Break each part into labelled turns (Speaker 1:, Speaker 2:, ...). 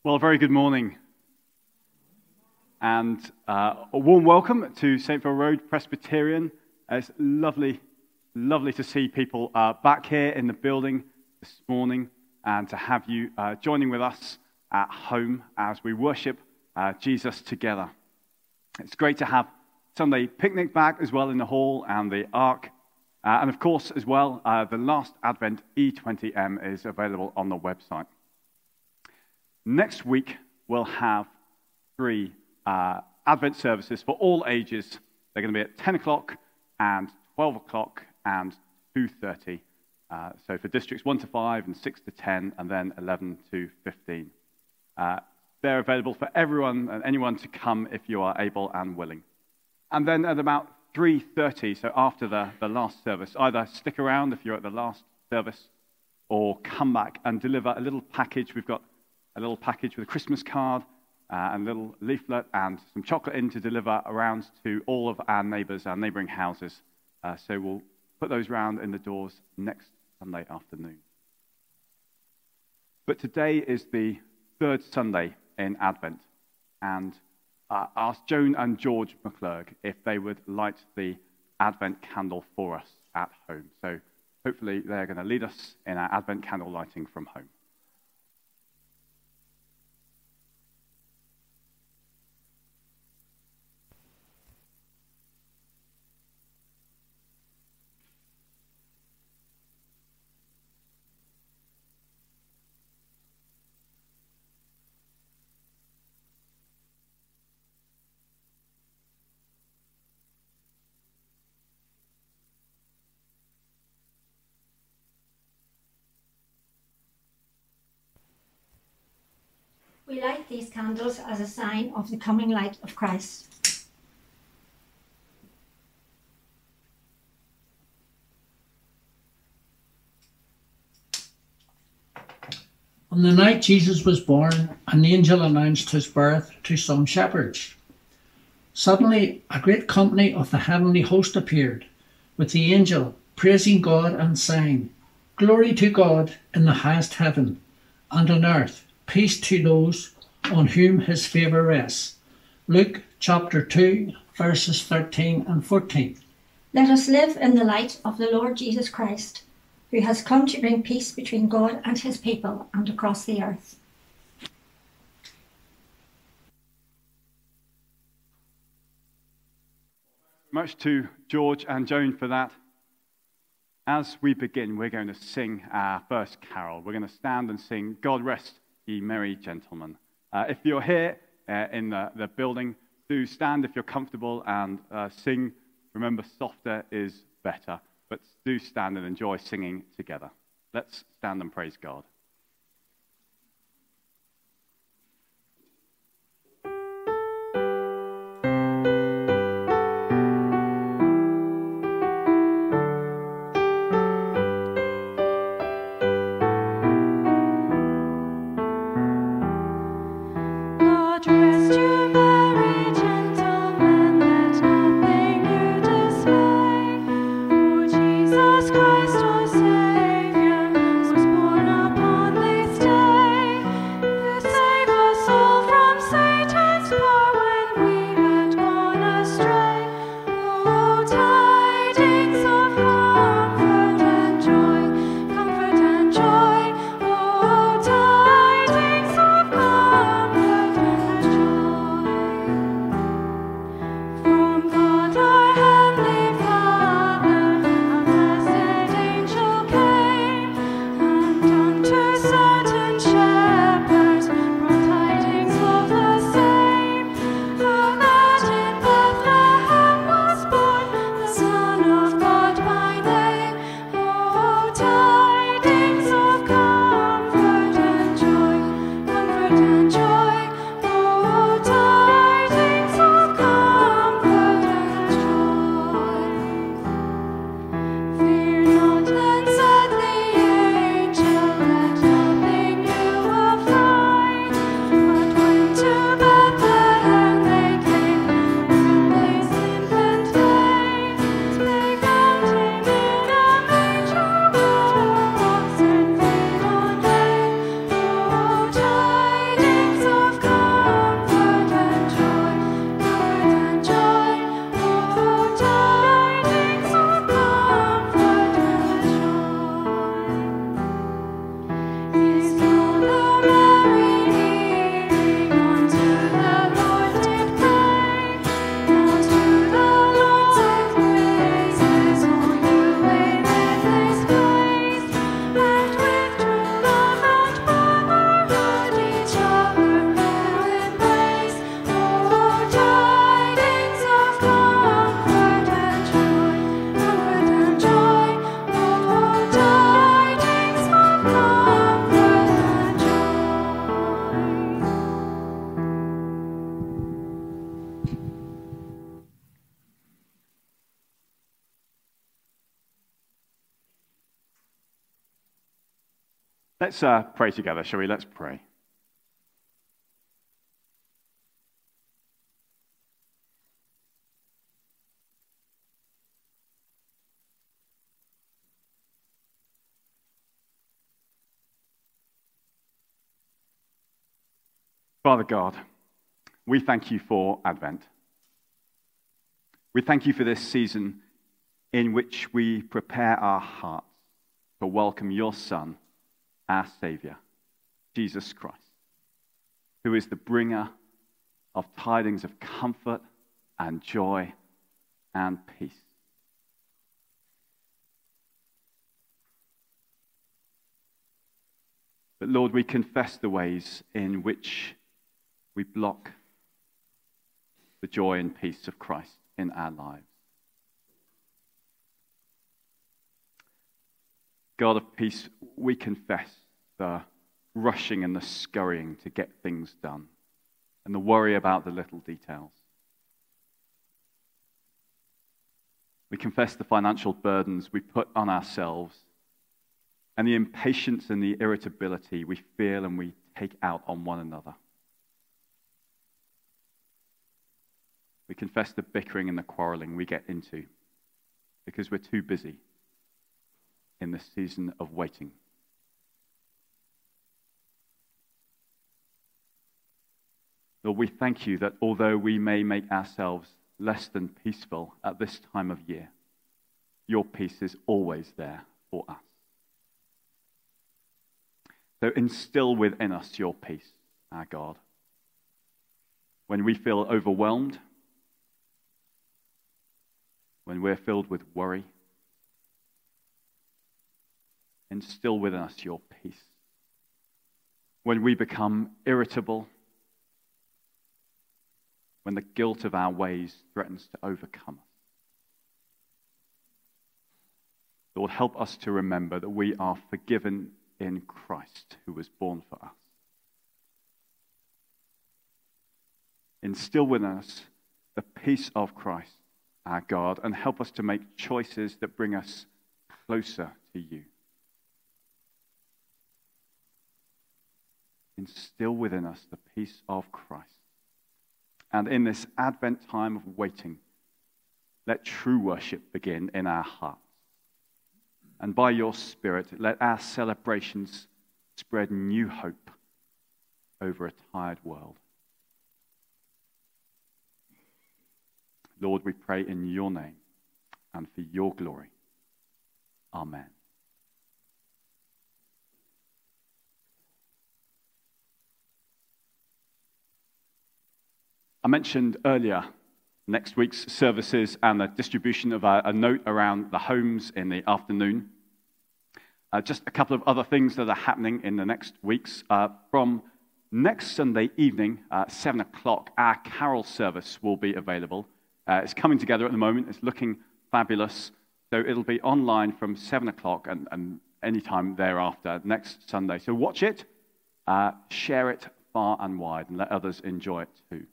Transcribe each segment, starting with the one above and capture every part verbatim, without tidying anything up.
Speaker 1: Well, a very good morning and uh, a warm welcome to Saint Phil Road Presbyterian. Uh, it's lovely, lovely to see people uh, back here in the building this morning and to have you uh, joining with us at home as we worship uh, Jesus together. It's great to have Sunday picnic back as well in the hall and the Ark. Uh, and of course, as well, uh, the last Advent E twenty M is available on the website. Next week, we'll have three uh, Advent services for all ages. They're going to be at ten o'clock and twelve o'clock and two thirty. Uh, so for districts one to five and six to ten, and then eleven to fifteen. Uh, they're available for everyone and anyone to come if you are able and willing. And then at about three thirty, so after the, the last service, either stick around if you're at the last service or come back and deliver a little package. We've got a little package with a Christmas card, uh, and a little leaflet and some chocolate in to deliver around to all of our neighbours, our neighbouring houses. Uh, so we'll put those round in the doors next Sunday afternoon. But today is the third Sunday in Advent, and I asked Joan and George McClurg if they would light the Advent candle for us at home. So hopefully they're going to lead us in our Advent candle lighting from home.
Speaker 2: We light these candles as a sign of the coming light of Christ.
Speaker 3: On the night Jesus was born, an angel announced his birth to some shepherds. Suddenly, a great company of the heavenly host appeared, with the angel praising God and saying, "Glory to God in the highest heaven, and on earth peace to those on whom his favour rests." Luke chapter two, verses thirteen and fourteen.
Speaker 2: Let us live in the light of the Lord Jesus Christ, who has come to bring peace between God and his people and across the earth.
Speaker 1: Much to George and Joan for that. As we begin, we're going to sing our first carol. We're going to stand and sing "God Rest Ye Merry Gentlemen." Uh, if you're here uh, in the, the building, do stand if you're comfortable and uh, sing. Remember, softer is better, but do stand and enjoy singing together. Let's stand and praise God.
Speaker 4: Christ our Saviour was born upon this day.
Speaker 1: Let's uh, pray together, shall we? Let's pray. Father God, we thank you for Advent. We thank you for this season in which we prepare our hearts to welcome your Son, our Saviour, Jesus Christ, who is the bringer of tidings of comfort and joy and peace. But Lord, we confess the ways in which we block the joy and peace of Christ in our lives. God of peace, we confess the rushing and the scurrying to get things done and the worry about the little details. We confess the financial burdens we put on ourselves and the impatience and the irritability we feel and we take out on one another. We confess the bickering and the quarreling we get into because we're too busy in this season of waiting. Lord, we thank you that although we may make ourselves less than peaceful at this time of year, your peace is always there for us. So instill within us your peace, our God. When we feel overwhelmed, when we're filled with worry, instill within us your peace. When we become irritable, when the guilt of our ways threatens to overcome us, Lord, help us to remember that we are forgiven in Christ who was born for us. Instill within us the peace of Christ, our God, and help us to make choices that bring us closer to you. Instill within us the peace of Christ. And in this Advent time of waiting, let true worship begin in our hearts. And by your Spirit, let our celebrations spread new hope over a tired world. Lord, we pray in your name and for your glory. Amen. I mentioned earlier next week's services and the distribution of a, a note around the homes in the afternoon. Uh, just a couple of other things that are happening in the next weeks. Uh, from next Sunday evening at seven o'clock, our carol service will be available. Uh, it's coming together at the moment. It's looking fabulous. So it'll be online from seven o'clock and, and any time thereafter next Sunday. So watch it, uh, share it far and wide, and let others enjoy it too.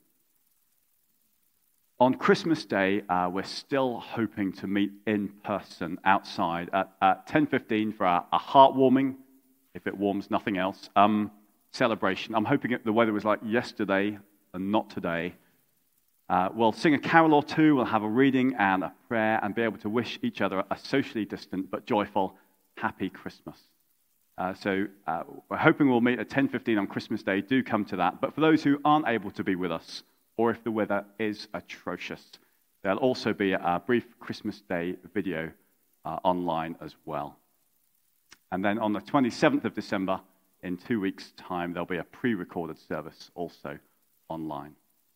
Speaker 1: On Christmas Day, uh, we're still hoping to meet in person outside at, at ten fifteen for a, a heartwarming, if it warms nothing else, um, celebration. I'm hoping it, the weather was like yesterday and not today. Uh, we'll sing a carol or two, we'll have a reading and a prayer, and be able to wish each other a socially distant but joyful, happy Christmas. Uh, so uh, we're hoping we'll meet at ten fifteen on Christmas Day. Do come to that. But for those who aren't able to be with us, or if the weather is atrocious, there'll also be a brief Christmas Day video uh, online as well. And then on the twenty-seventh of December, in two weeks' time, there'll be a pre-recorded service also online.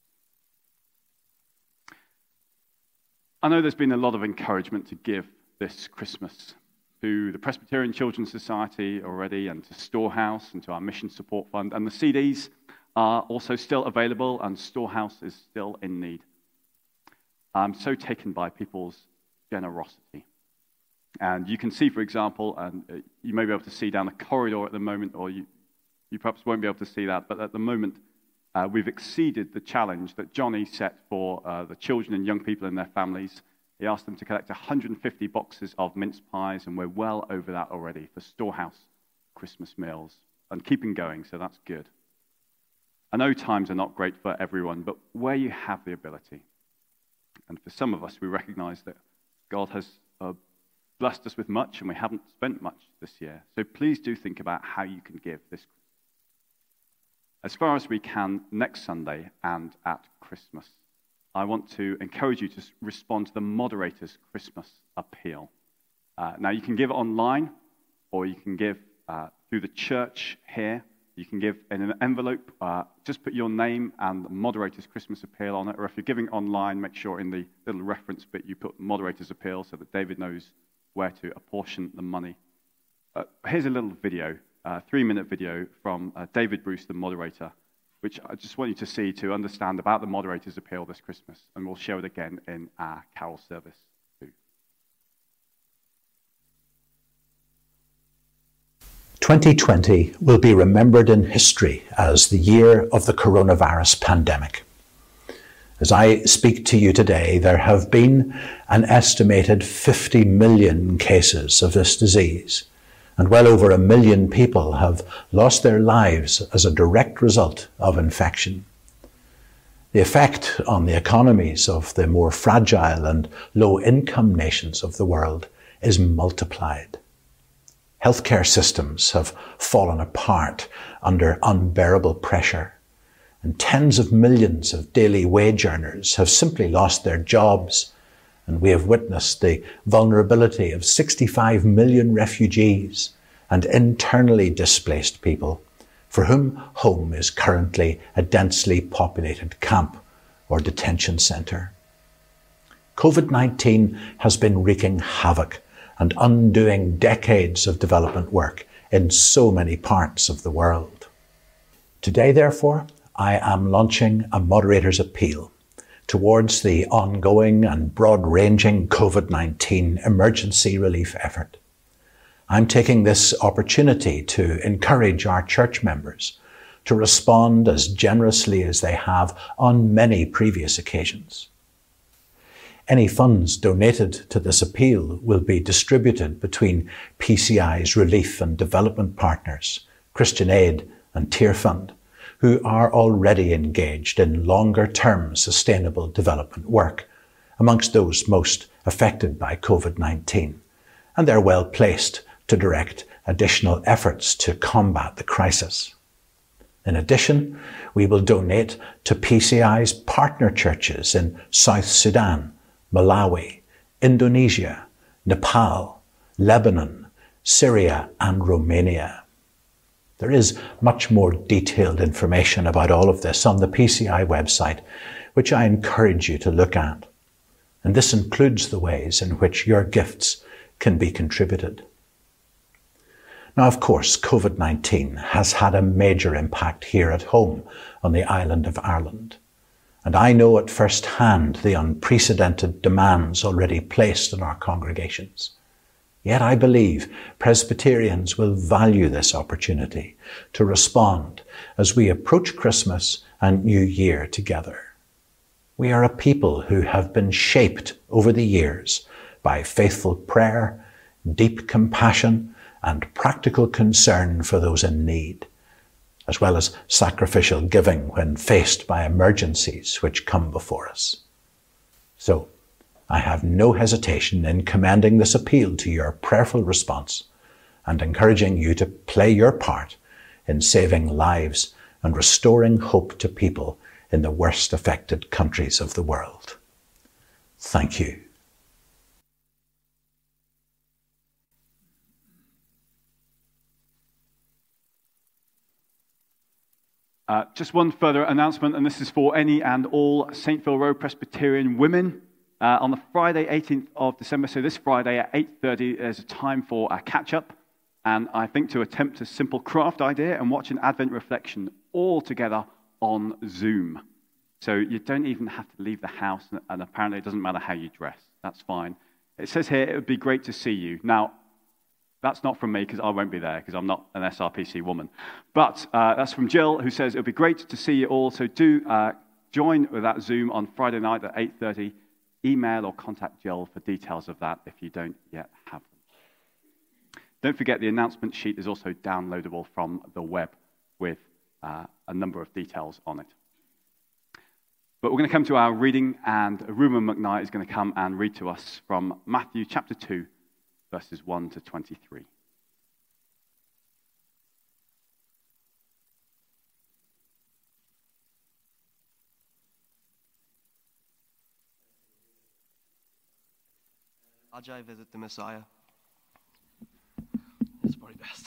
Speaker 1: I know there's been a lot of encouragement to give this Christmas to the Presbyterian Children's Society already, and to Storehouse, and to our Mission Support Fund. And the C Ds are also still available, and Storehouse is still in need. I'm so taken by people's generosity. And you can see, for example, and you may be able to see down the corridor at the moment, or you, you perhaps won't be able to see that, but at the moment, Uh, we've exceeded the challenge that Johnny set for uh, the children and young people and their families. He asked them to collect one hundred fifty boxes of mince pies, and we're well over that already for Storehouse Christmas meals and keeping going, so that's good. I know times are not great for everyone, but where you have the ability, and for some of us, we recognize that God has uh, blessed us with much, and we haven't spent much this year. So please do think about how you can give this as far as we can next Sunday and at Christmas. I want to encourage you to respond to the moderator's Christmas appeal. Uh, now, you can give online, or you can give uh, through the church here. You can give in an envelope. Uh, just put your name and the moderator's Christmas appeal on it. Or if you're giving online, make sure in the little reference bit you put moderator's appeal so that David knows where to apportion the money. Uh, here's a little video, a three-minute video from uh, David Bruce, the moderator, which I just want you to see to understand about the moderator's appeal this Christmas. And we'll show it again in our carol service too.
Speaker 5: twenty twenty will be remembered in history as the year of the coronavirus pandemic. As I speak to you today, there have been an estimated fifty million cases of this disease, and well over a million people have lost their lives as a direct result of infection. The effect on the economies of the more fragile and low-income nations of the world is multiplied. Healthcare systems have fallen apart under unbearable pressure, and tens of millions of daily wage earners have simply lost their jobs, and we have witnessed the vulnerability of sixty-five million refugees and internally displaced people for whom home is currently a densely populated camp or detention centre. COVID nineteen has been wreaking havoc and undoing decades of development work in so many parts of the world. Today, therefore, I am launching a moderator's appeal towards the ongoing and broad-ranging COVID nineteen emergency relief effort. I'm taking this opportunity to encourage our church members to respond as generously as they have on many previous occasions. Any funds donated to this appeal will be distributed between P C I's relief and development partners, Christian Aid and Tearfund, who are already engaged in longer-term sustainable development work amongst those most affected by COVID nineteen, and they're well placed to direct additional efforts to combat the crisis. In addition, we will donate to P C I's partner churches in South Sudan, Malawi, Indonesia, Nepal, Lebanon, Syria, and Romania. There is much more detailed information about all of this on the P C I website, which I encourage you to look at. And this includes the ways in which your gifts can be contributed. Now, of course, COVID nineteen has had a major impact here at home on the island of Ireland. And I know at first hand the unprecedented demands already placed on our congregations. Yet I believe Presbyterians will value this opportunity to respond as we approach Christmas and New Year together. We are a people who have been shaped over the years by faithful prayer, deep compassion, and practical concern for those in need, as well as sacrificial giving when faced by emergencies which come before us. So, I have no hesitation in commending this appeal to your prayerful response and encouraging you to play your part in saving lives and restoring hope to people in the worst affected countries of the world. Thank you.
Speaker 1: Uh, just one further announcement, and this is for any and all Saint Phil Road Presbyterian women. Uh, on the Friday, eighteenth of December, so this Friday at eight thirty, there's a time for a catch-up, and I think to attempt a simple craft idea and watch an Advent reflection all together on Zoom. So you don't even have to leave the house, and apparently it doesn't matter how you dress. That's fine. It says here, it would be great to see you. Now, that's not from me, because I won't be there, because I'm not an S R P C woman. But uh, that's from Jill, who says, it would be great to see you all. So do uh, join with that Zoom on Friday night at eight thirty. Email or contact Jill for details of that if you don't yet have them. Don't forget the announcement sheet is also downloadable from the web with uh, a number of details on it. But we're going to come to our reading, and Ruben McKnight is going to come and read to us from Matthew chapter two, verses one to twenty-three.
Speaker 6: Magi visit the Messiah. It's probably best.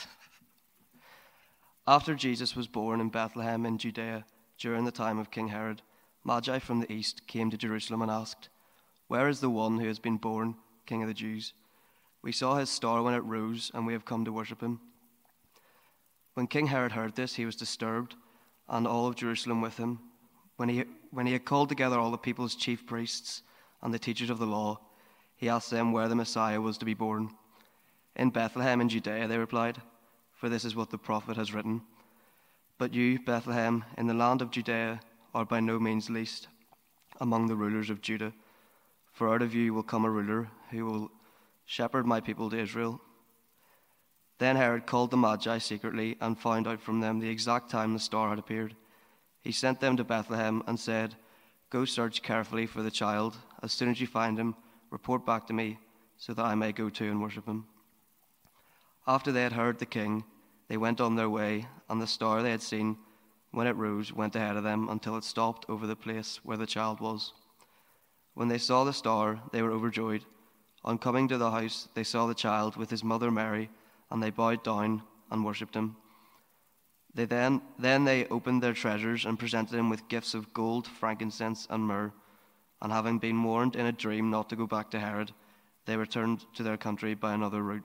Speaker 6: After Jesus was born in Bethlehem in Judea during the time of King Herod, Magi from the east came to Jerusalem and asked, "Where is the one who has been born King of the Jews? We saw his star when it rose, and we have come to worship him." When King Herod heard this, he was disturbed, and all of Jerusalem with him. When he, when he had called together all the people's chief priests and the teachers of the law, he asked them where the Messiah was to be born. "In Bethlehem in Judea," they replied, "for this is what the prophet has written. But you, Bethlehem, in the land of Judea, are by no means least among the rulers of Judah, for out of you will come a ruler who will shepherd my people to Israel." Then Herod called the Magi secretly and found out from them the exact time the star had appeared. He sent them to Bethlehem and said, "Go search carefully for the child. As soon as you find him, report back to me, so that I may go to and worship him." After they had heard the king, they went on their way, and the star they had seen, when it rose, went ahead of them until it stopped over the place where the child was. When they saw the star, they were overjoyed. On coming to the house, they saw the child with his mother Mary, and they bowed down and worshipped him. They then, then they opened their treasures and presented him with gifts of gold, frankincense, and myrrh. And having been warned in a dream not to go back to Herod, they returned to their country by another route.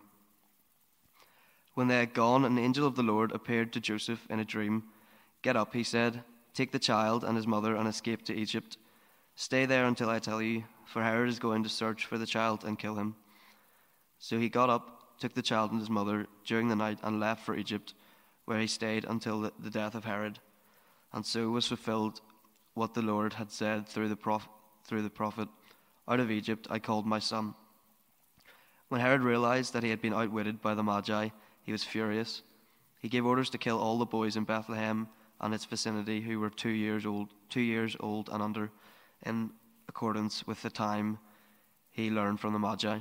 Speaker 6: When they had gone, an angel of the Lord appeared to Joseph in a dream. "Get up," he said, "take the child and his mother and escape to Egypt. Stay there until I tell you, for Herod is going to search for the child and kill him." So he got up, took the child and his mother during the night, and left for Egypt, where he stayed until the, the death of Herod. And so was fulfilled what the Lord had said through the prophet. Through the prophet, "Out of Egypt I called my son." When Herod realized that he had been outwitted by the Magi, he was furious. He gave orders to kill all the boys in Bethlehem and its vicinity who were two years old, two years old and under, in accordance with the time he learned from the Magi.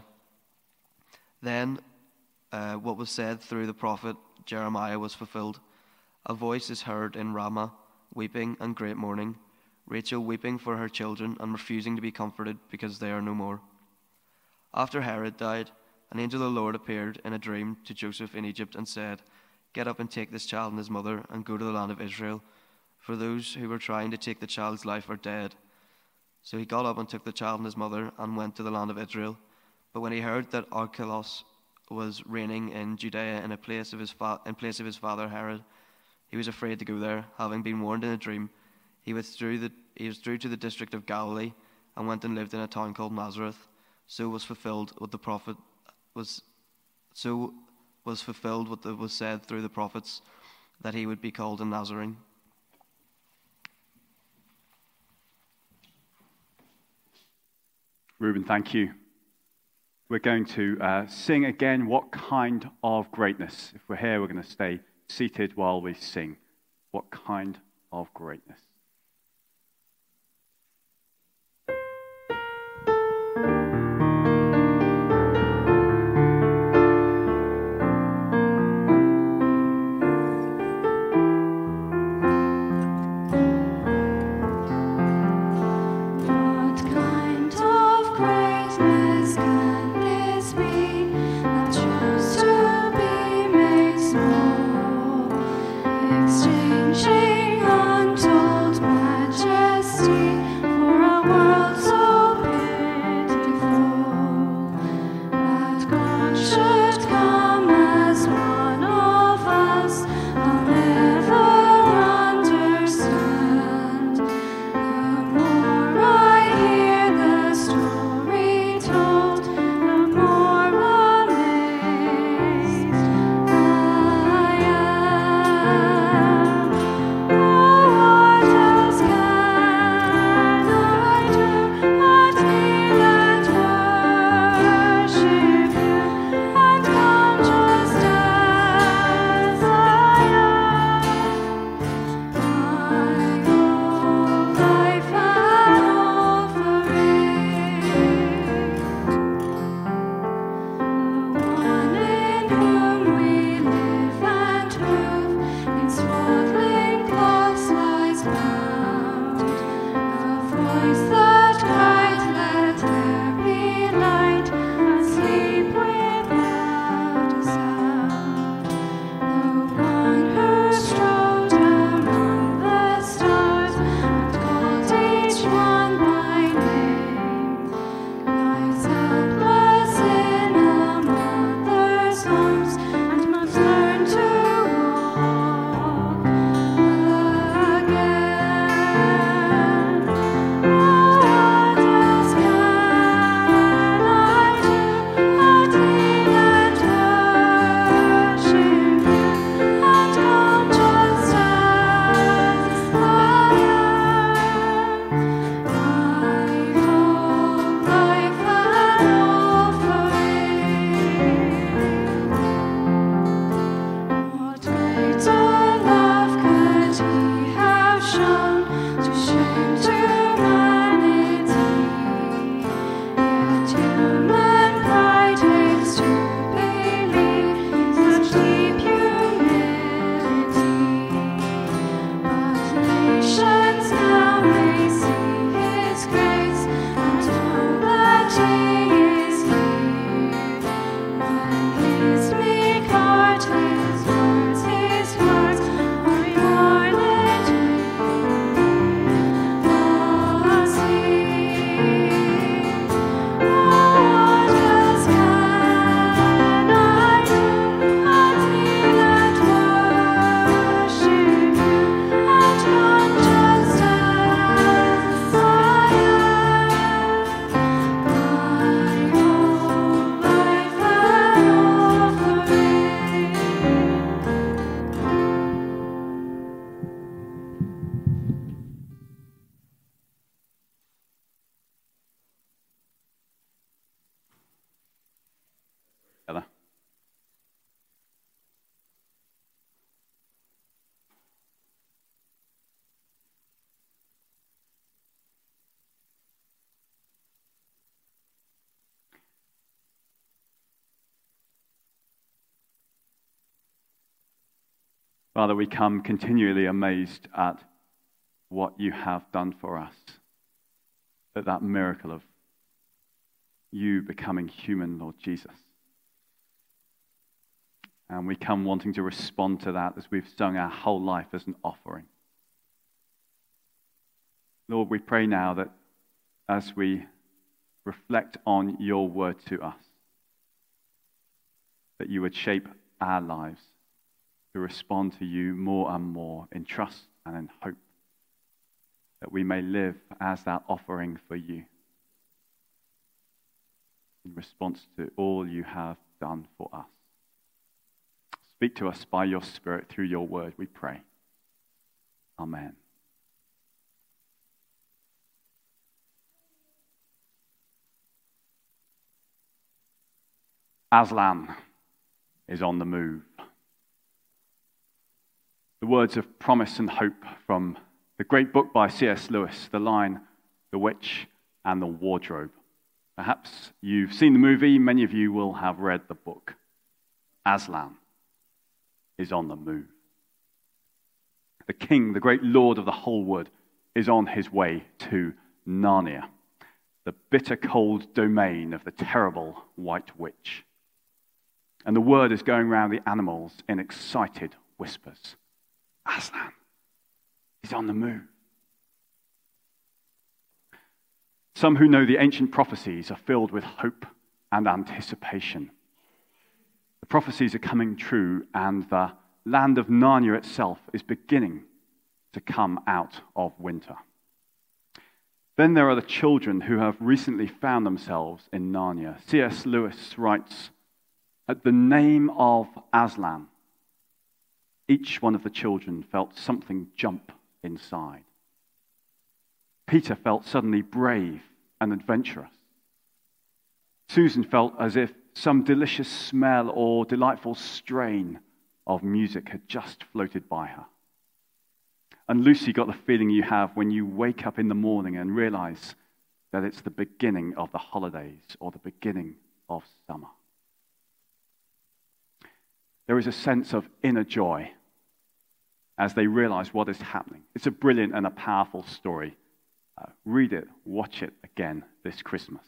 Speaker 6: Then, uh, what was said through the prophet Jeremiah was fulfilled. "A voice is heard in Ramah, weeping and great mourning, Rachel weeping for her children and refusing to be comforted because they are no more." After Herod died, an angel of the Lord appeared in a dream to Joseph in Egypt and said, "Get up and take this child and his mother and go to the land of Israel, for those who were trying to take the child's life are dead." So he got up and took the child and his mother and went to the land of Israel. But when he heard that Archelaus was reigning in Judea in, a place of his fa- in place of his father Herod, he was afraid to go there, having been warned in a dream. He withdrew, the, he withdrew to the district of Galilee and went and lived in a town called Nazareth. So was fulfilled what the prophet was. So was fulfilled what was said through the prophets, that he would be called a Nazarene.
Speaker 1: Ruben, thank you. We're going to uh, sing again, "What Kind of Greatness." If we're here, we're going to stay seated while we sing. What kind of greatness?
Speaker 4: Exchanging untold
Speaker 1: Together. Father, we come continually amazed at what you have done for us, at that miracle of you becoming human, Lord Jesus. And we come wanting to respond to that as we've sung our whole life as an offering. Lord, we pray now that as we reflect on your word to us, that you would shape our lives to respond to you more and more in trust and in hope, that we may live as that offering for you in response to all you have done for us. Speak to us by your Spirit through your word, we pray. Amen. Aslan is on the move. The words of promise and hope from the great book by C S Lewis, The Lion, the Witch, and the Wardrobe. Perhaps you've seen the movie, many of you will have read the book. Aslan is on the move. The king, the great lord of the whole wood, is on his way to Narnia, the bitter cold domain of the terrible White Witch. And the word is going round the animals in excited whispers. Aslan is on the move. Some who know the ancient prophecies are filled with hope and anticipation. The prophecies are coming true, and the land of Narnia itself is beginning to come out of winter. Then there are the children who have recently found themselves in Narnia. C S Lewis writes, "At the name of Aslan, each one of the children felt something jump inside. Peter felt suddenly brave and adventurous. Susan felt as if some delicious smell or delightful strain of music had just floated by her. And Lucy got the feeling you have when you wake up in the morning and realize that it's the beginning of the holidays or the beginning of summer. There is a sense of inner joy as they realize what is happening. It's a brilliant and a powerful story. Uh, read it, watch it again this Christmas.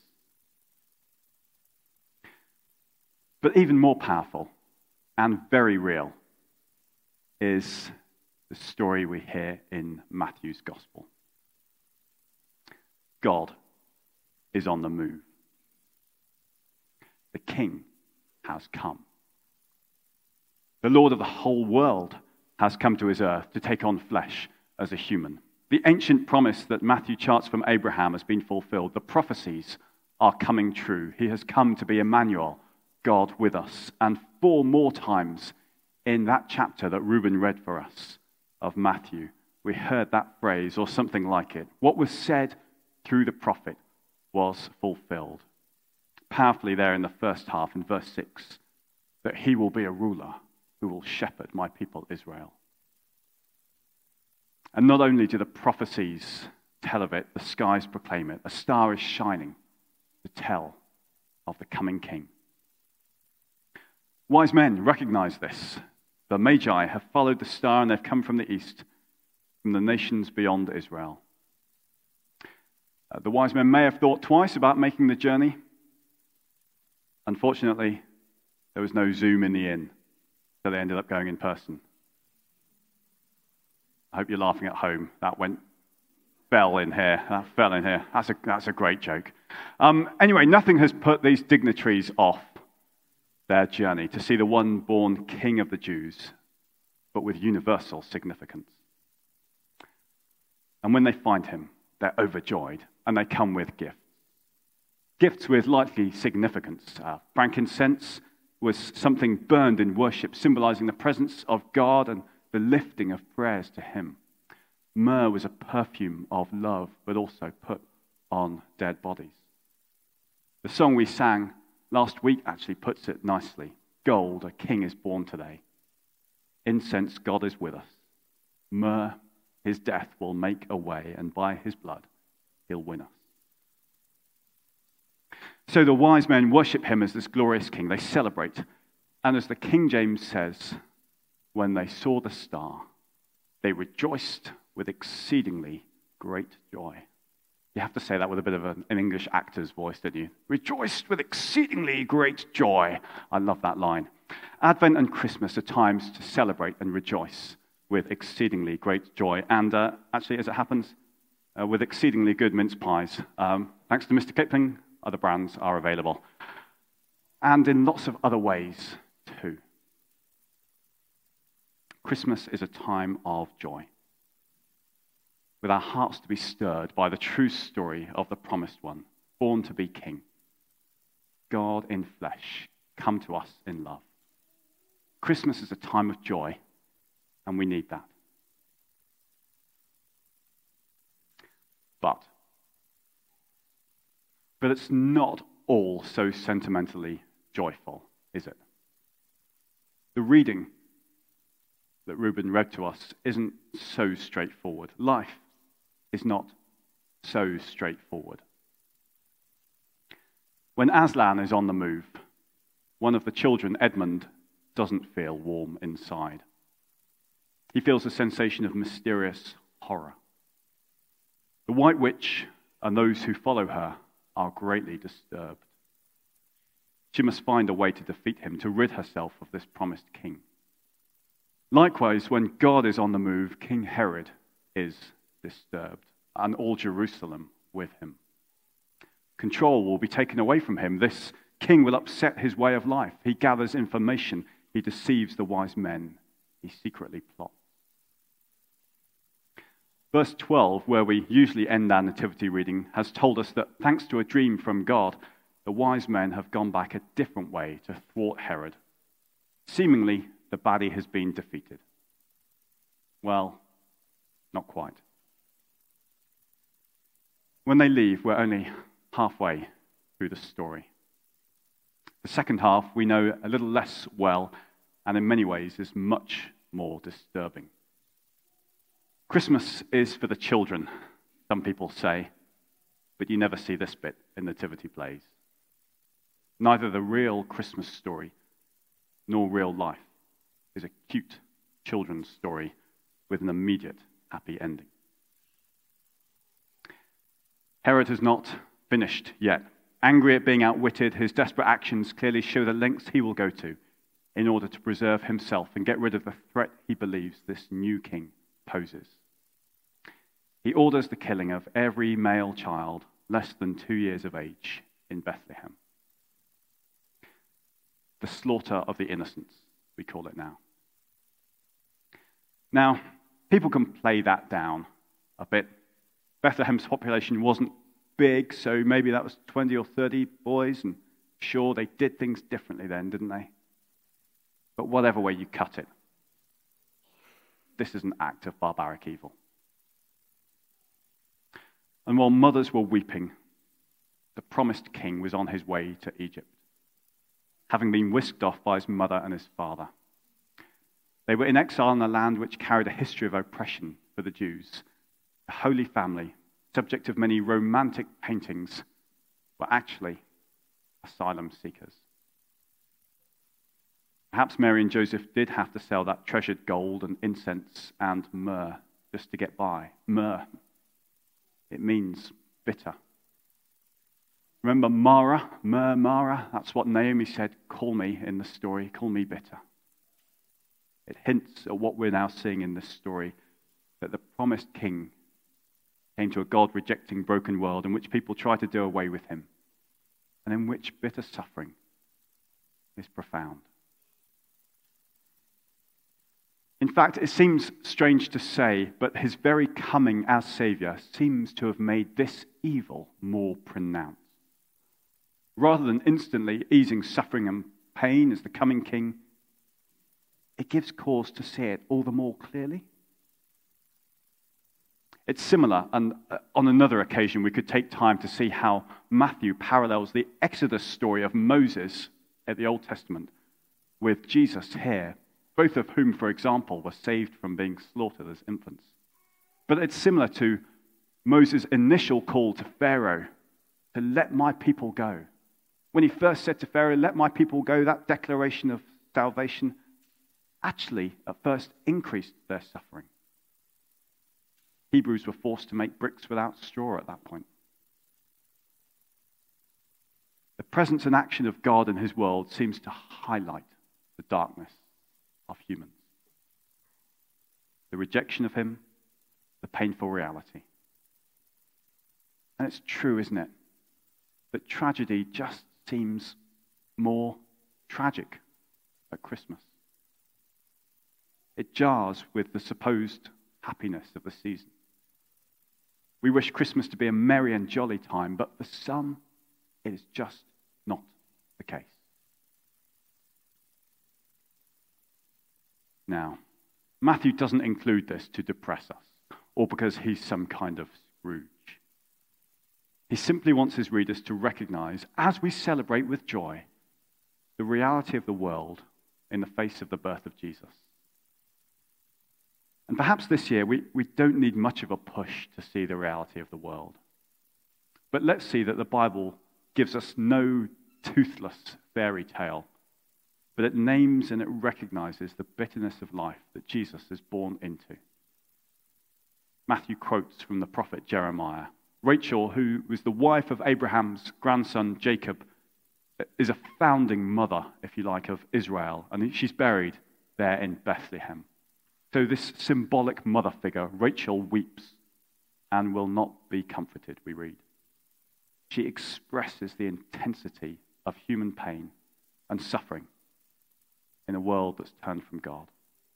Speaker 1: But even more powerful and very real is the story we hear in Matthew's Gospel. God is on the move. The King has come. The Lord of the whole world has come to his earth to take on flesh as a human. The ancient promise that Matthew charts from Abraham has been fulfilled. The prophecies are coming true. He has come to be Emmanuel, God with us. And four more times in that chapter that Reuben read for us of Matthew, we heard that phrase or something like it. What was said through the prophet was fulfilled. Powerfully there in the first half, in verse six, that he will be a ruler who will shepherd my people Israel. And not only do the prophecies tell of it, the skies proclaim it. A star is shining to tell of the coming king. Wise men recognize this. The Magi have followed the star and they've come from the east, from the nations beyond Israel. Uh, the wise men may have thought twice about making the journey. Unfortunately, there was no Zoom in the inn. so they ended up going in person. I hope you're laughing at home. That went, fell in here. That fell in here. That's a, that's a great joke. Um, anyway, nothing has put these dignitaries off their journey to see the one born King of the Jews, but with universal significance. And when they find him, they're overjoyed, and they come with gifts. Gifts with likely significance. Uh, frankincense was something burned in worship, symbolizing the presence of God and the lifting of prayers to him. Myrrh was a perfume of love, but also put on dead bodies. The song we sang last week actually puts it nicely. Gold, a king is born today. Incense, God is with us. Myrrh, his death will make a way, and by his blood, he'll win us. So the wise men worship him as this glorious king. They celebrate. And as the King James says, when they saw the star, they rejoiced with exceedingly great joy. You have to say that with a bit of an English actor's voice, don't you? Rejoiced with exceedingly great joy. I love that line. Advent and Christmas are times to celebrate and rejoice with exceedingly great joy. And uh, actually, as it happens, uh, with exceedingly good mince pies. Um, thanks to Mister Kipling, other brands are available. And in lots of other ways, too. Christmas is a time of joy, with our hearts to be stirred by the true story of the promised one, born to be king. God in flesh, come to us in love. Christmas is a time of joy, and we need that. But, but it's not all so sentimentally joyful, is it? The reading that Reuben read to us isn't so straightforward. Life is not so straightforward. When Aslan is on the move, one of the children, Edmund, doesn't feel warm inside. He feels a sensation of mysterious horror. The White Witch and those who follow her are greatly disturbed. She must find a way to defeat him, to rid herself of this promised king. Likewise, when God is on the move, King Herod is disturbed, and all Jerusalem with him. Control will be taken away from him. This king will upset his way of life. He gathers information. He deceives the wise men. He secretly plots. Verse twelve, where we usually end our nativity reading, has told us that thanks to a dream from God, the wise men have gone back a different way to thwart Herod. Seemingly, the baddie has been defeated. Well, not quite. When they leave, we're only halfway through the story. The second half we know a little less well, and in many ways is much more disturbing. Christmas is for the children, some people say, but you never see this bit in nativity plays. Neither the real Christmas story nor real life is a cute children's story with an immediate happy ending. Herod has not finished yet. Angry at being outwitted, his desperate actions clearly show the lengths he will go to in order to preserve himself and get rid of the threat he believes this new king poses. He orders the killing of every male child less than two years of age in Bethlehem. The slaughter of the innocents, we call it now. Now, people can play that down a bit. Bethlehem's population wasn't big, so maybe that was twenty or thirty boys, and sure, they did things differently then, didn't they? But whatever way you cut it, this is an act of barbaric evil. And while mothers were weeping, the promised king was on his way to Egypt, having been whisked off by his mother and his father. They were in exile in a land which carried a history of oppression for the Jews. The Holy Family, subject of many romantic paintings, were actually asylum seekers. Perhaps Mary and Joseph did have to sell that treasured gold and incense and myrrh just to get by. Myrrh. It means bitter. Remember Mara, myrrh, Mara? That's what Naomi said, call me in the story, call me bitter. It hints at what we're now seeing in this story, that the promised king came to a God-rejecting, broken world in which people try to do away with him, and in which bitter suffering is profound. In fact, it seems strange to say, but his very coming as Saviour seems to have made this evil more pronounced. Rather than instantly easing suffering and pain as the coming king, it gives cause to see it all the more clearly. It's similar, and on another occasion we could take time to see how Matthew parallels the Exodus story of Moses at the Old Testament with Jesus here, both of whom, for example, were saved from being slaughtered as infants. But it's similar to Moses' initial call to Pharaoh to let my people go. When he first said to Pharaoh, let my people go, that declaration of salvation actually at first increased their suffering. Hebrews were forced to make bricks without straw at that point. The presence and action of God in his world seems to highlight the darkness of humans. The rejection of him, the painful reality. And it's true, isn't it, that tragedy just seems more tragic at Christmas. It jars with the supposed happiness of the season. We wish Christmas to be a merry and jolly time, but for some, it is just not the case. Now, Matthew doesn't include this to depress us, or because he's some kind of Scrooge. He simply wants his readers to recognize, as we celebrate with joy, the reality of the world in the face of the birth of Jesus. And perhaps this year, we, we don't need much of a push to see the reality of the world. But let's see that the Bible gives us no toothless fairy tale, but it names and it recognizes the bitterness of life that Jesus is born into. Matthew quotes from the prophet Jeremiah. Rachel, who was the wife of Abraham's grandson Jacob, is a founding mother, if you like, of Israel, and she's buried there in Bethlehem. So this symbolic mother figure, Rachel, weeps and will not be comforted, we read. She expresses the intensity of human pain and suffering in a world that's turned from God.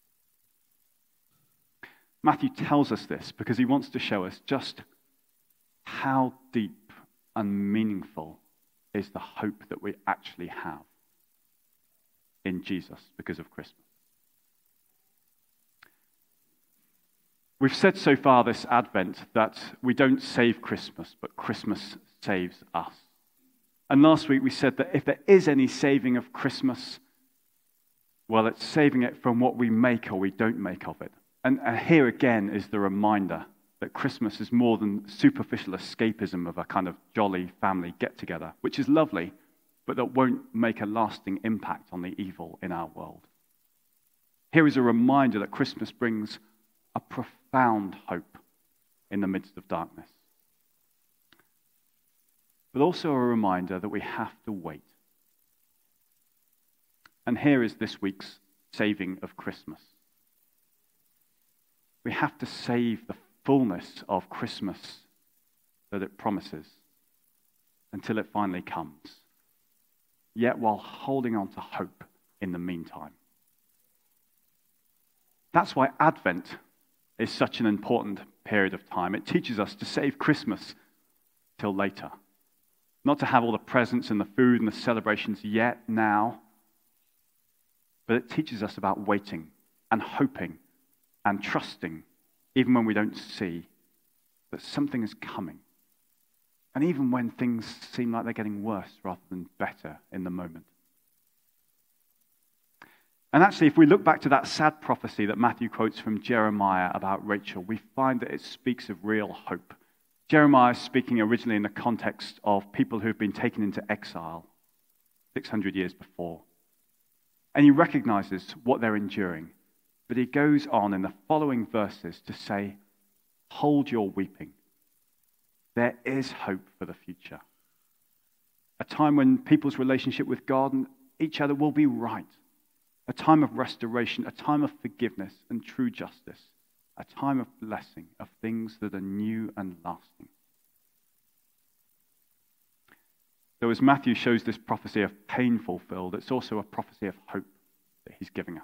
Speaker 1: Matthew tells us this because he wants to show us just how deep and meaningful is the hope that we actually have in Jesus because of Christmas. We've said so far this Advent that we don't save Christmas, but Christmas saves us. And last week we said that if there is any saving of Christmas, well, it's saving it from what we make or we don't make of it. And here again is the reminder that Christmas is more than superficial escapism of a kind of jolly family get-together, which is lovely, but that won't make a lasting impact on the evil in our world. Here is a reminder that Christmas brings a profound hope in the midst of darkness. But also a reminder that we have to wait. And here is this week's saving of Christmas. We have to save the fullness of Christmas that it promises until it finally comes, yet while holding on to hope in the meantime. That's why Advent is such an important period of time. It teaches us to save Christmas till later. Not to have all the presents and the food and the celebrations yet, now, but it teaches us about waiting and hoping and trusting, even when we don't see that something is coming. And even when things seem like they're getting worse rather than better in the moment. And actually, if we look back to that sad prophecy that Matthew quotes from Jeremiah about Rachel, we find that it speaks of real hope. Jeremiah is speaking originally in the context of people who have been taken into exile six hundred years before. And he recognizes what they're enduring. But he goes on in the following verses to say, hold your weeping. There is hope for the future. A time when people's relationship with God and each other will be right. a time of restoration, a time of forgiveness and true justice, a time of blessing, of things that are new and lasting. So as Matthew shows this prophecy of pain fulfilled, it's also a prophecy of hope that he's giving us.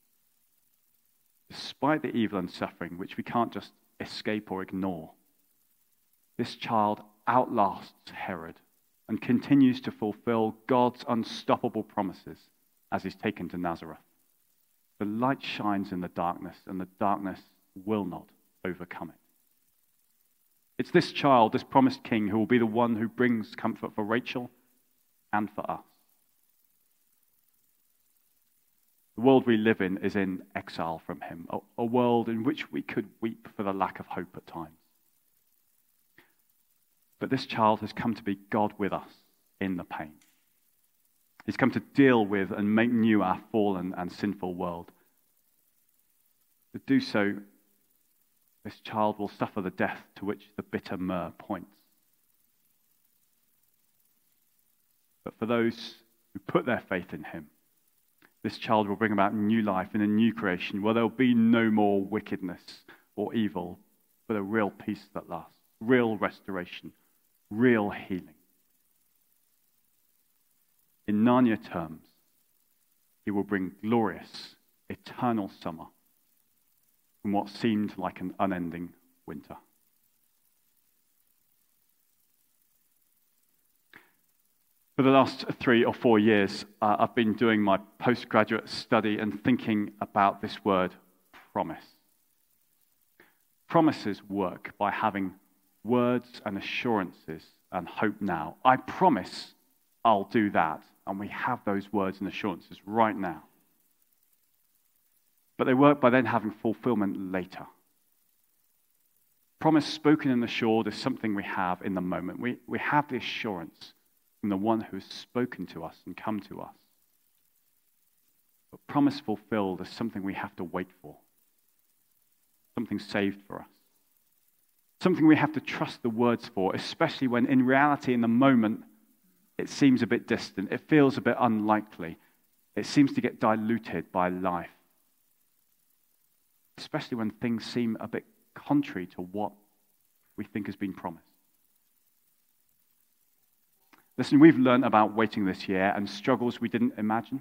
Speaker 1: Despite the evil and suffering, which we can't just escape or ignore, this child outlasts Herod and continues to fulfill God's unstoppable promises as he's taken to Nazareth. The light shines in the darkness, and the darkness will not overcome it. It's this child, this promised king, who will be the one who brings comfort for Rachel and for us. The world we live in is in exile from him, a, a world in which we could weep for the lack of hope at times. But this child has come to be God with us in the pain. He's come to deal with and make new our fallen and sinful world. To do so, this child will suffer the death to which the bitter myrrh points. But for those who put their faith in him, this child will bring about new life in a new creation where there will be no more wickedness or evil, but a real peace that lasts, real restoration, real healing. In Narnia terms, he will bring glorious, eternal summer from what seemed like an unending winter. For the last three or four years, uh, I've been doing my postgraduate study and thinking about this word, promise. Promises work by having words and assurances and hope now. I promise I'll do that. And we have those words and assurances right now. But they work by then having fulfillment later. Promise spoken and assured is something we have in the moment. We, we have the assurance from the one who has spoken to us and come to us. But promise fulfilled is something we have to wait for. Something saved for us. Something we have to trust the words for, especially when in reality, in the moment, it seems a bit distant. It feels a bit unlikely. It seems to get diluted by life. Especially when things seem a bit contrary to what we think has been promised. Listen, we've learned about waiting this year and struggles we didn't imagine.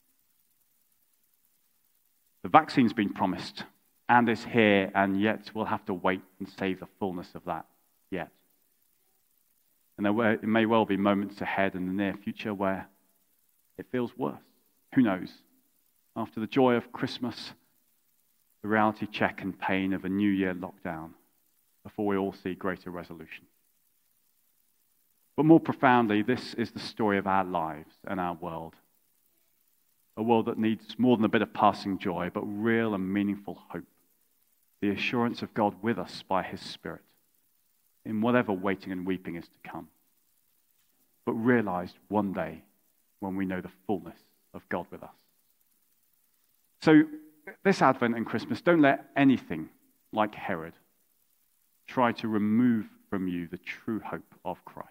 Speaker 1: The vaccine's been promised and is here, and yet we'll have to wait and save the fullness of that yet. And there may well be moments ahead in the near future where it feels worse. Who knows? After the joy of Christmas, the reality check and pain of a New Year lockdown, before we all see greater resolution. But more profoundly, this is the story of our lives and our world. A world that needs more than a bit of passing joy, but real and meaningful hope. The assurance of God with us by his Spirit, in whatever waiting and weeping is to come, but realized one day when we know the fullness of God with us. So this Advent and Christmas, don't let anything like Herod try to remove from you the true hope of Christ.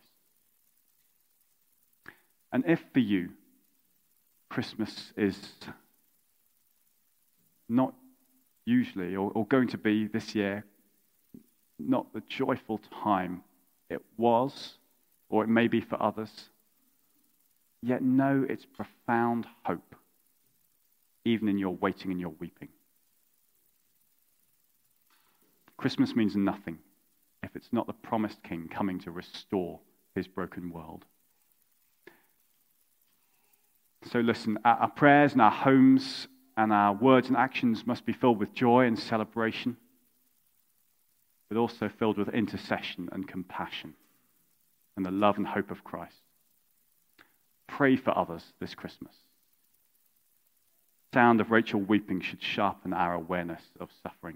Speaker 1: And if for you, Christmas is not usually or, or going to be this year not the joyful time it was, or it may be for others, yet know its profound hope, even in your waiting and your weeping. Christmas means nothing if it's not the promised King coming to restore his broken world. So listen, our, our prayers and our homes and our words and actions must be filled with joy and celebration, but also filled with intercession and compassion and the love and hope of Christ. Pray for others this Christmas. The sound of Rachel weeping should sharpen our awareness of suffering.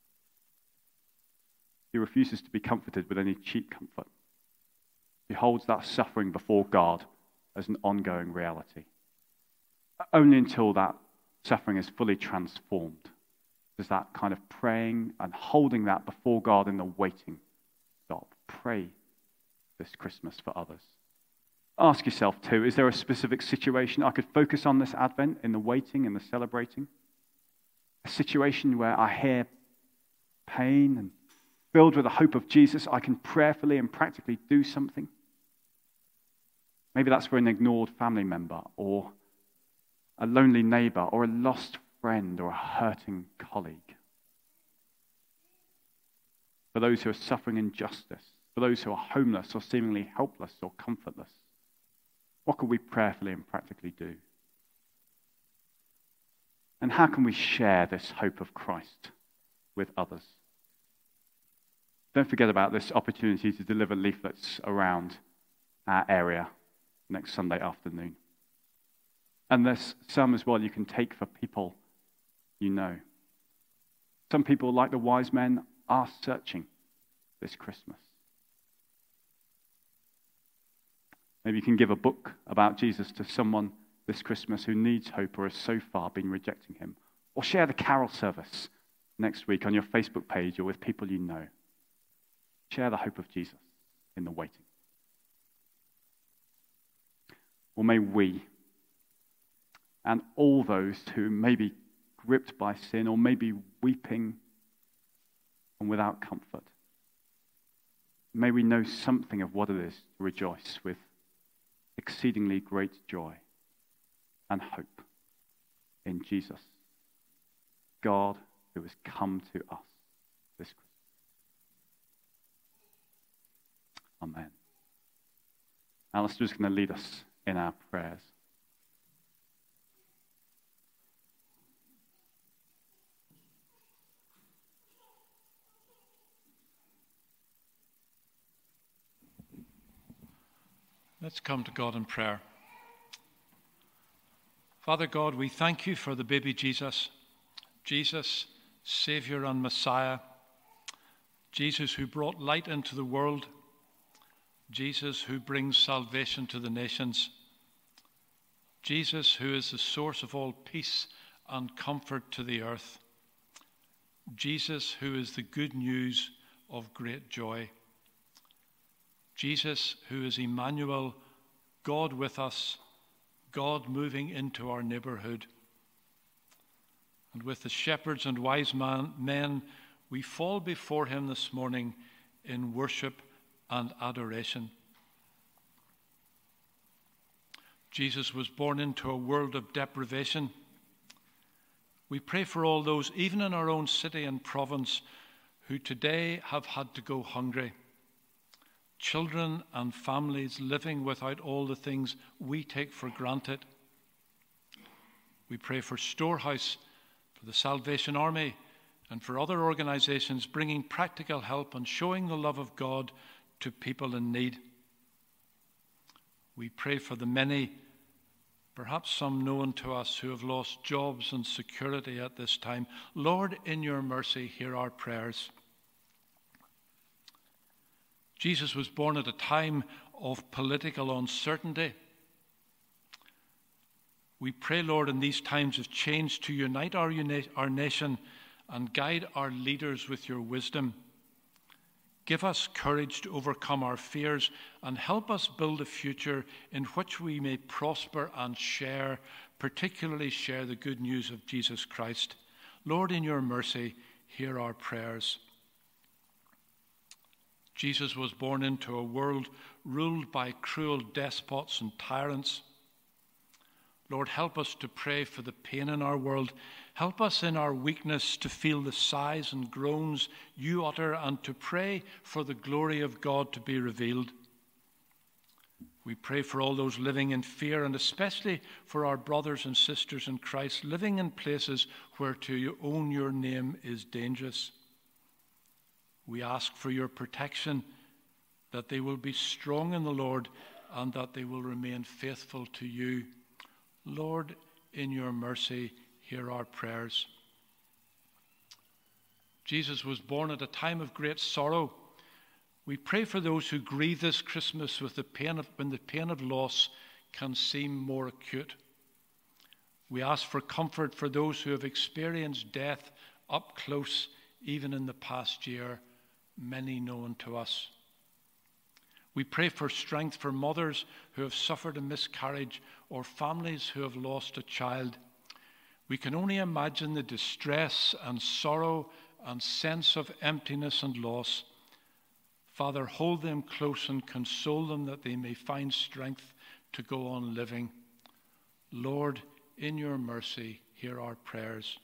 Speaker 1: He refuses to be comforted with any cheap comfort. He holds that suffering before God as an ongoing reality. Only until that suffering is fully transformed does that kind of praying and holding that before God in the waiting stop. Pray this Christmas for others. Ask yourself too, is there a specific situation I could focus on this Advent in the waiting and the celebrating? A situation where I hear pain and filled with the hope of Jesus, I can prayerfully and practically do something. Maybe that's for an ignored family member or a lonely neighbor or a lost friend or a hurting colleague. For those who are suffering injustice, for those who are homeless or seemingly helpless or comfortless. What can we prayerfully and practically do? And how can we share this hope of Christ with others? Don't forget about this opportunity to deliver leaflets around our area next Sunday afternoon. And there's some as well you can take for people you know. Some people, like the wise men, are searching this Christmas. Maybe you can give a book about Jesus to someone this Christmas who needs hope or has so far been rejecting him. Or share the carol service next week on your Facebook page or with people you know. Share the hope of Jesus in the waiting. Or may we, and all those who may be gripped by sin or may be weeping and without comfort, may we know something of what it is to rejoice with exceedingly great joy and hope in Jesus, God who has come to us this Christmas. Amen. Alistair is going to lead us in our prayers.
Speaker 7: Let's come to God in prayer. Father God, we thank you for the baby Jesus, Jesus, Savior and Messiah, Jesus who brought light into the world, Jesus who brings salvation to the nations, Jesus who is the source of all peace and comfort to the earth, Jesus who is the good news of great joy, Jesus who is Emmanuel, God with us, God moving into our neighborhood. And with the shepherds and wise man, men, we fall before him this morning in worship and adoration. Jesus was born into a world of deprivation. We pray for all those, even in our own city and province, who today have had to go hungry. Children and families living without all the things we take for granted. We pray for Storehouse, for the Salvation Army, and for other organizations bringing practical help and showing the love of God to people in need. We pray for the many, perhaps some known to us, who have lost jobs and security at this time. Lord, in your mercy, hear our prayers. Jesus was born at a time of political uncertainty. We pray, Lord, in these times of change to unite our, uni- our nation and guide our leaders with your wisdom. Give us courage to overcome our fears and help us build a future in which we may prosper and share, particularly share the good news of Jesus Christ. Lord, in your mercy, hear our prayers. Jesus was born into a world ruled by cruel despots and tyrants. Lord, help us to pray for the pain in our world. Help us in our weakness to feel the sighs and groans you utter and to pray for the glory of God to be revealed. We pray for all those living in fear and especially for our brothers and sisters in Christ living in places where to own your name is dangerous. We ask for your protection, that they will be strong in the Lord and that they will remain faithful to you. Lord, in your mercy, hear our prayers. Jesus was born at a time of great sorrow. We pray for those who grieve this Christmas with the pain of, when the pain of loss can seem more acute. We ask for comfort for those who have experienced death up close, even in the past year, many known to us. We pray for strength for mothers who have suffered a miscarriage or families who have lost a child. We can only imagine the distress and sorrow and sense of emptiness and loss. Father, hold them close and console them that they may find strength to go on living. Lord, in your mercy, hear our prayers.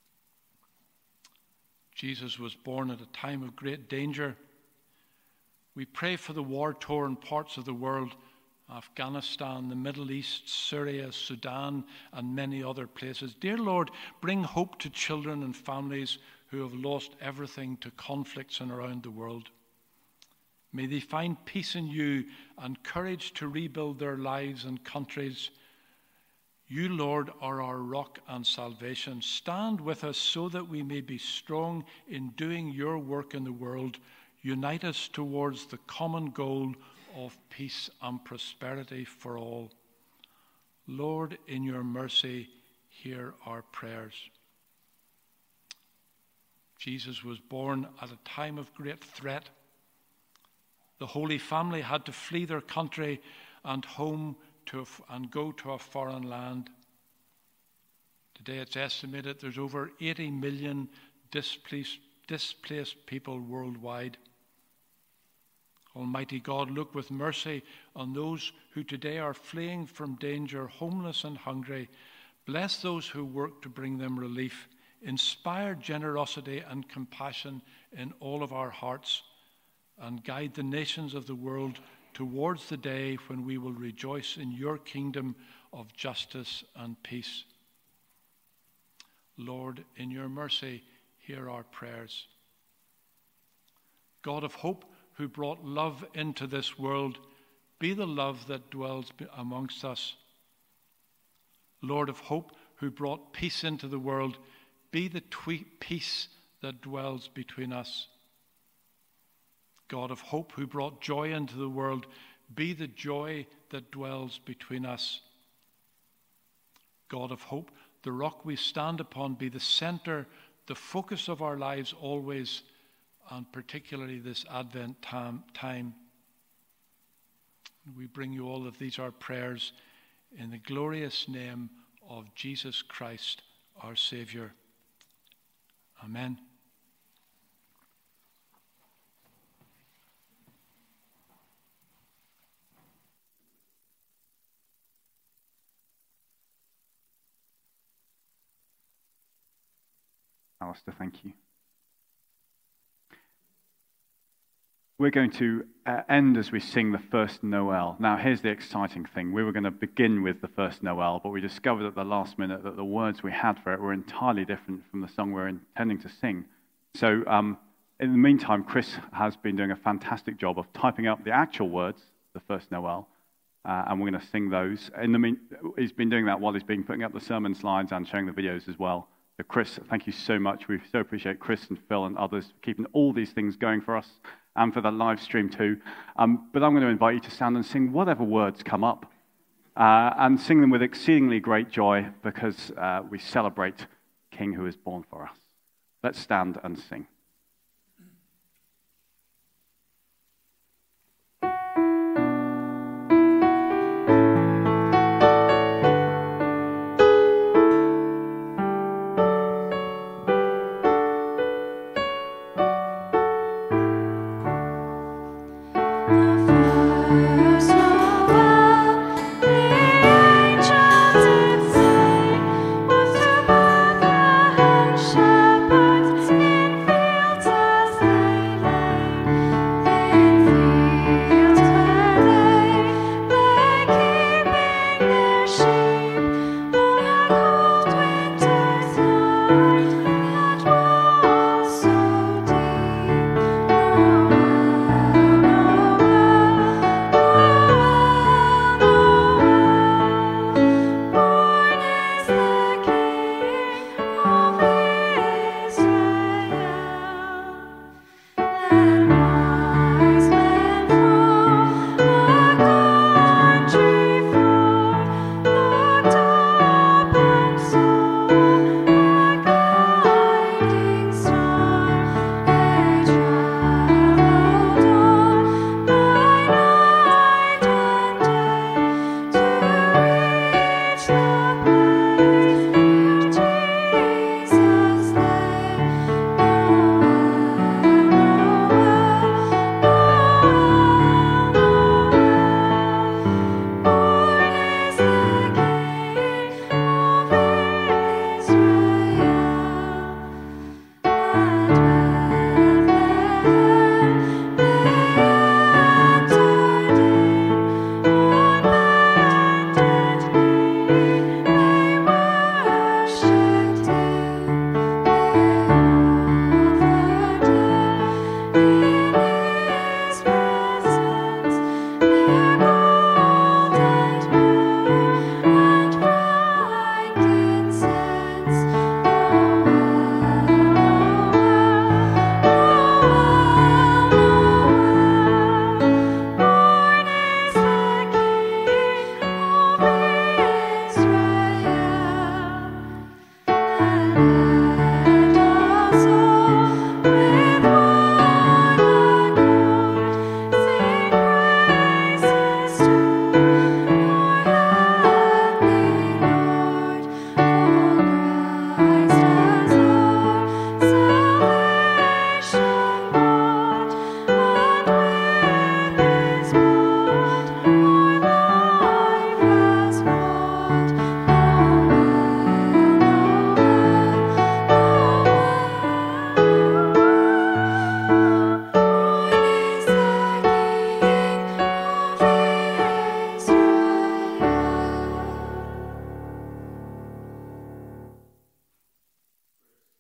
Speaker 7: Jesus was born at a time of great danger. We pray for the war-torn parts of the world, Afghanistan, the Middle East, Syria, Sudan, and many other places. Dear Lord, bring hope to children and families who have lost everything to conflicts and around the world. May they find peace in you and courage to rebuild their lives and countries. You, Lord, are our rock and salvation. Stand with us so that we may be strong in doing your work in the world. Unite us towards the common goal of peace and prosperity for all. Lord, in your mercy, hear our prayers. Jesus was born at a time of great threat. The Holy Family had to flee their country and home to a, and go to a foreign land. Today it's estimated there's over eighty million displaced, displaced people worldwide. Almighty God, look with mercy on those who today are fleeing from danger, homeless and hungry. Bless those who work to bring them relief. Inspire generosity and compassion in all of our hearts, and guide the nations of the world towards the day when we will rejoice in your kingdom of justice and peace. Lord, in your mercy, hear our prayers. God of hope, who brought love into this world, be the love that dwells amongst us. Lord of hope, who brought peace into the world, be the peace that dwells between us. God of hope, who brought joy into the world, be the joy that dwells between us. God of hope, the rock we stand upon, be the center, the focus of our lives always, and particularly this Advent time. time. We bring you all of these, our prayers, in the glorious name of Jesus Christ, our Savior. Amen.
Speaker 1: Alistair, thank you. We're going to uh, end as we sing the first Noel. Now, here's the exciting thing. We were going to begin with the first Noel, but we discovered at the last minute that the words we had for it were entirely different from the song we're intending to sing. So, um, in the meantime, Chris has been doing a fantastic job of typing up the actual words, the first Noel, uh, and we're going to sing those. In the mean, he's been doing that while he's been putting up the sermon slides and showing the videos as well. So, Chris, thank you so much. We so appreciate Chris and Phil and others for keeping all these things going for us, and for the live stream too. Um, but I'm going to invite you to stand and sing whatever words come up, uh, and sing them with exceedingly great joy, because uh, we celebrate King who is born for us. Let's stand and sing.
Speaker 4: Born is the King of Israel.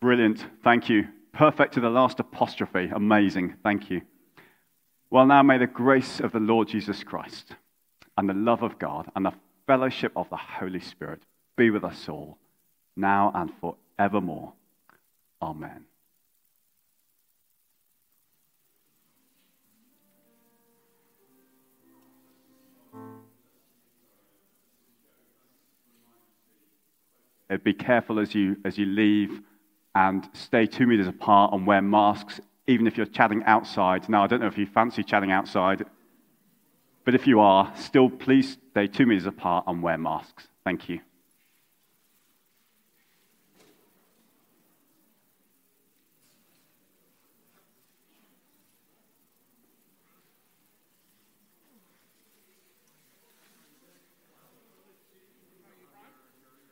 Speaker 1: Brilliant. Thank you. Perfect to the last apostrophe. Amazing. Thank you. Well, now may the grace of the Lord Jesus Christ and the love of God and the fellowship of the Holy Spirit be with us all, now and forevermore. Amen. Be careful as you as you leave, and stay two meters apart and wear masks, even if you're chatting outside. Now, I don't know if you fancy chatting outside, but if you are, still please stay two meters apart and wear masks. Thank you.